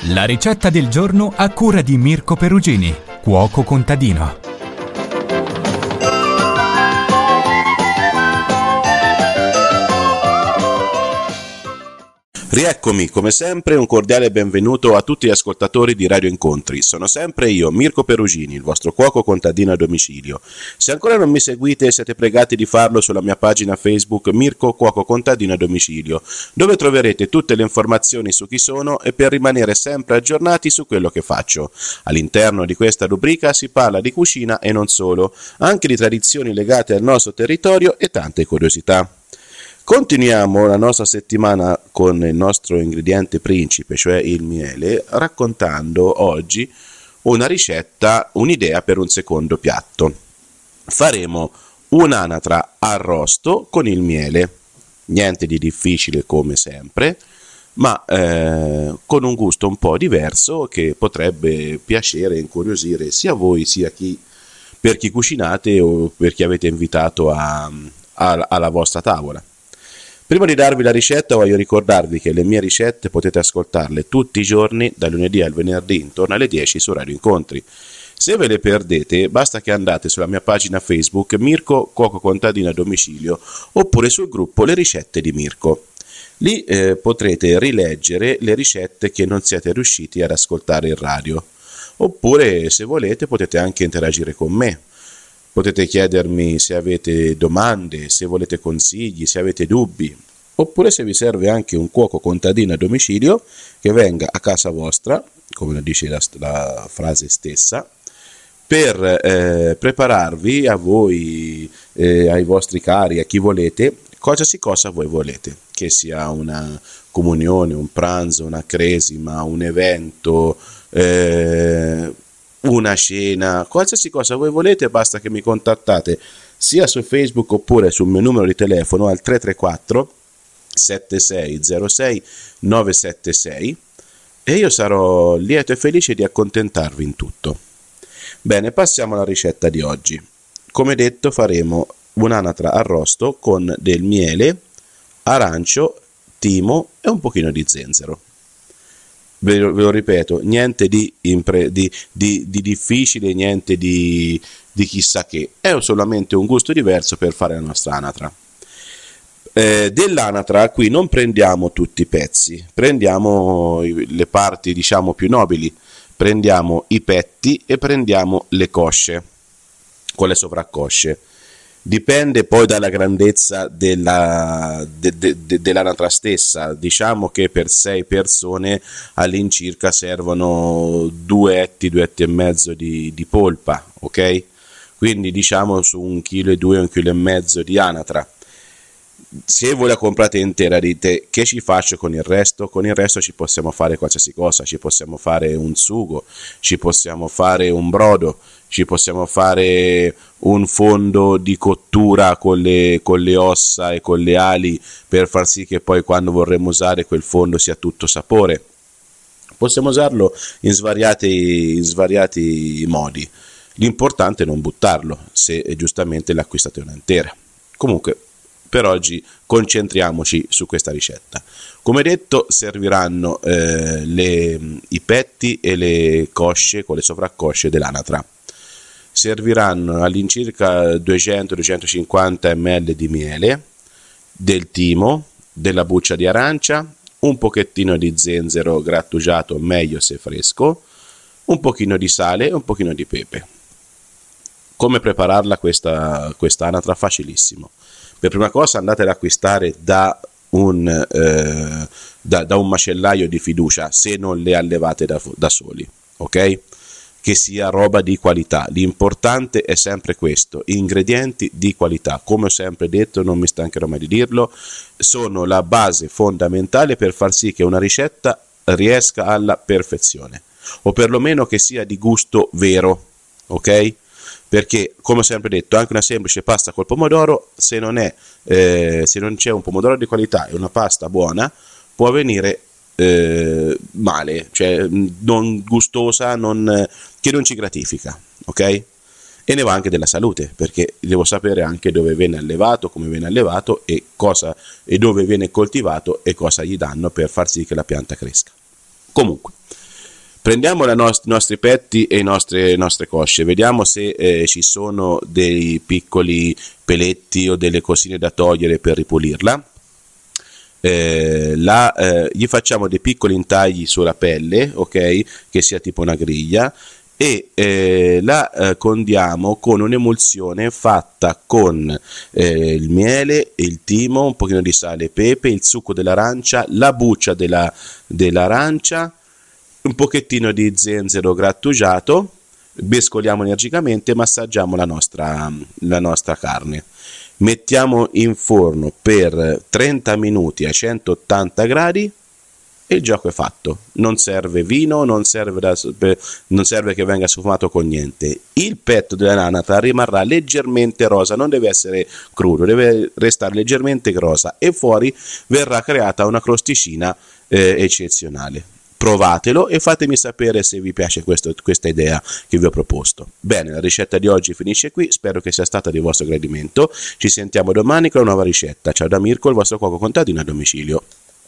La ricetta del giorno a cura di Mirko Perugini, cuoco contadino. Rieccomi, come sempre, un cordiale benvenuto a tutti gli ascoltatori di Radio Incontri. Sono sempre io, Mirko Perugini, il vostro cuoco contadino a domicilio. Se ancora non mi seguite, siete pregati di farlo sulla mia pagina Facebook Mirko Cuoco Contadino a Domicilio, dove troverete tutte le informazioni su chi sono e per rimanere sempre aggiornati su quello che faccio. All'interno di questa rubrica si parla di cucina e non solo, anche di tradizioni legate al nostro territorio e tante curiosità. Continuiamo la nostra settimana con il nostro ingrediente principe, cioè il miele, raccontando oggi una ricetta, un'idea per un secondo piatto. Faremo un'anatra arrosto con il miele, niente di difficile come sempre, ma con un gusto un po' diverso che potrebbe piacere e incuriosire sia voi sia per chi cucinate o per chi avete invitato alla vostra tavola. Prima di darvi la ricetta voglio ricordarvi che le mie ricette potete ascoltarle tutti i giorni, dal lunedì al venerdì, intorno alle 10 su Radio Incontri. Se ve le perdete, basta che andate sulla mia pagina Facebook Mirko Cuoco Contadino a Domicilio oppure sul gruppo Le Ricette di Mirko. Lì potrete rileggere le ricette che non siete riusciti ad ascoltare in radio. Oppure, se volete, potete anche interagire con me. Potete chiedermi se avete domande, se volete consigli, se avete dubbi, oppure se vi serve anche un cuoco contadino a domicilio che venga a casa vostra, come lo dice la frase stessa, per prepararvi a voi, ai vostri cari, a chi volete, qualsiasi cosa voi volete, che sia una comunione, un pranzo, una cresima, un evento, una cena, qualsiasi cosa voi volete, basta che mi contattate sia su Facebook oppure sul mio numero di telefono al 334 7606 976 e io sarò lieto e felice di accontentarvi in tutto. Bene, passiamo alla ricetta di oggi. Come detto, faremo un'anatra arrosto con del miele, arancio, timo e un pochino di zenzero. Ve lo ripeto, niente di difficile, niente di chissà che, è solamente un gusto diverso per fare la nostra anatra. Dell'anatra qui non prendiamo tutti i pezzi, prendiamo le parti diciamo più nobili, prendiamo i petti e prendiamo le cosce con le sovraccosce. Dipende poi dalla grandezza dell'anatra stessa. Diciamo che per 6 persone all'incirca servono 2 etti e mezzo di polpa, ok? Quindi diciamo su 1,2 kg, 1,5 kg di anatra. Se voi la comprate intera dite che ci faccio con il resto? Con il resto ci possiamo fare qualsiasi cosa, ci possiamo fare un sugo, ci possiamo fare un brodo, ci possiamo fare un fondo di cottura con le ossa e con le ali per far sì che poi quando vorremmo usare quel fondo sia tutto sapore. Possiamo usarlo in svariati modi. L'importante è non buttarlo se giustamente l'acquistate una intera. Comunque, per oggi concentriamoci su questa ricetta. Come detto, serviranno i petti e le cosce con le sovraccosce dell'anatra. Serviranno all'incirca 200-250 ml di miele, del timo, della buccia di arancia, un pochettino di zenzero grattugiato, meglio se fresco, un pochino di sale e un pochino di pepe. Come prepararla questa anatra? Facilissimo. Per prima cosa andate ad acquistare da un macellaio di fiducia, se non le allevate da soli, ok? Che sia roba di qualità. L'importante è sempre questo: ingredienti di qualità. Come ho sempre detto, non mi stancherò mai di dirlo, sono la base fondamentale per far sì che una ricetta riesca alla perfezione, o perlomeno che sia di gusto vero, ok? Perché, come ho sempre detto, anche una semplice pasta col pomodoro, se non c'è un pomodoro di qualità e una pasta buona, può venire male, cioè non gustosa, che non ci gratifica, ok? E ne va anche della salute, perché devo sapere anche dove viene allevato, come viene allevato e dove viene coltivato e cosa gli danno per far sì che la pianta cresca. Comunque, Prendiamo i nostri petti e le nostre cosce, vediamo se ci sono dei piccoli peletti o delle cosine da togliere per ripulirla. Gli facciamo dei piccoli intagli sulla pelle, ok, che sia tipo una griglia, e la condiamo con un'emulsione fatta con il miele, il timo, un pochino di sale e pepe, il succo dell'arancia, la buccia dell'arancia, un pochettino di zenzero grattugiato, mescoliamo energicamente e massaggiamo la nostra carne. Mettiamo in forno per 30 minuti a 180 gradi e il gioco è fatto. Non serve vino, non serve che venga sfumato con niente. Il petto dell'anatra rimarrà leggermente rosa, non deve essere crudo, deve restare leggermente rosa e fuori verrà creata una crosticina eccezionale. Provatelo e fatemi sapere se vi piace questa idea che vi ho proposto. Bene, la ricetta di oggi finisce qui, spero che sia stata di vostro gradimento. Ci sentiamo domani con una nuova ricetta. Ciao da Mirko, il vostro cuoco contadino a domicilio.